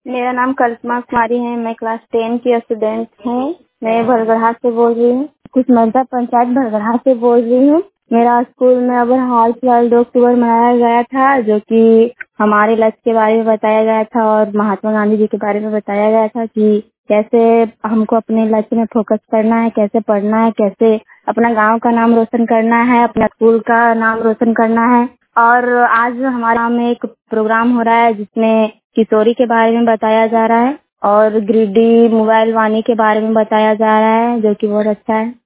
मेरा नाम कल्पना कुमारी है। मैं क्लास 10 की स्टूडेंट हूँ। मैं भरगढ़ा से बोल रही हूँ। कुशमंडा पंचायत भरगढ़ा से बोल रही हूँ। मेरा स्कूल में अब हाल फिलहाल 2 अक्टूबर मनाया गया था, जो कि हमारे लक्ष्य के बारे में बताया गया था और महात्मा गांधी जी के बारे में बताया गया था कि कैसे हमको अपने लक्ष्य में फोकस करना है, कैसे पढ़ना है, कैसे अपना गांव का नाम रोशन करना है, अपना स्कूल का नाम रोशन करना है। और आज हमारे गांव में एक प्रोग्राम हो रहा है जिसमें किशोरी के बारे में बताया जा रहा है और ग्रिडी मोबाइल वाणी के बारे में बताया जा रहा है, जो कि बहुत अच्छा है।